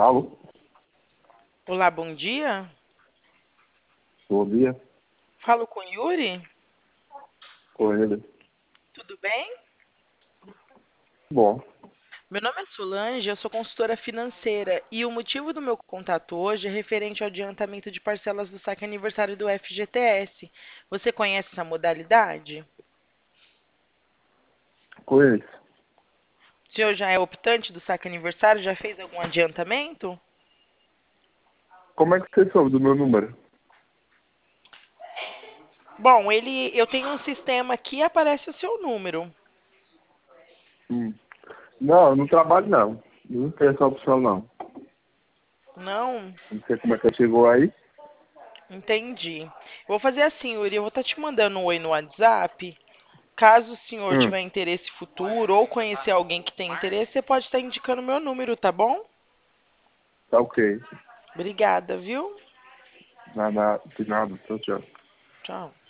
Alô? Olá, bom dia. Bom dia. Falo com Yuri. Com ele. Tudo bem? Bom, Meu nome é Solange, eu sou consultora financeira e o motivo do meu contato hoje é referente ao adiantamento de parcelas do saque aniversário do FGTS. Você conhece essa modalidade? conheço. O senhor já é optante do saque aniversário? Já fez algum adiantamento? Como é que você soube do meu número? Bom, eu tenho um sistema que aparece o seu número. Hum. Não, eu não trabalho não. Não tem essa opção não. Não? Não sei como é que chegou aí. Entendi. Vou fazer assim, Yuri, eu vou estar te mandando um oi no WhatsApp. Caso o senhor Hum. tiver interesse futuro ou conhecer alguém que tem interesse, você pode estar indicando meu número, tá bom? Tá ok. Obrigada, viu? Nada, de nada. Tchau, tchau. Tchau.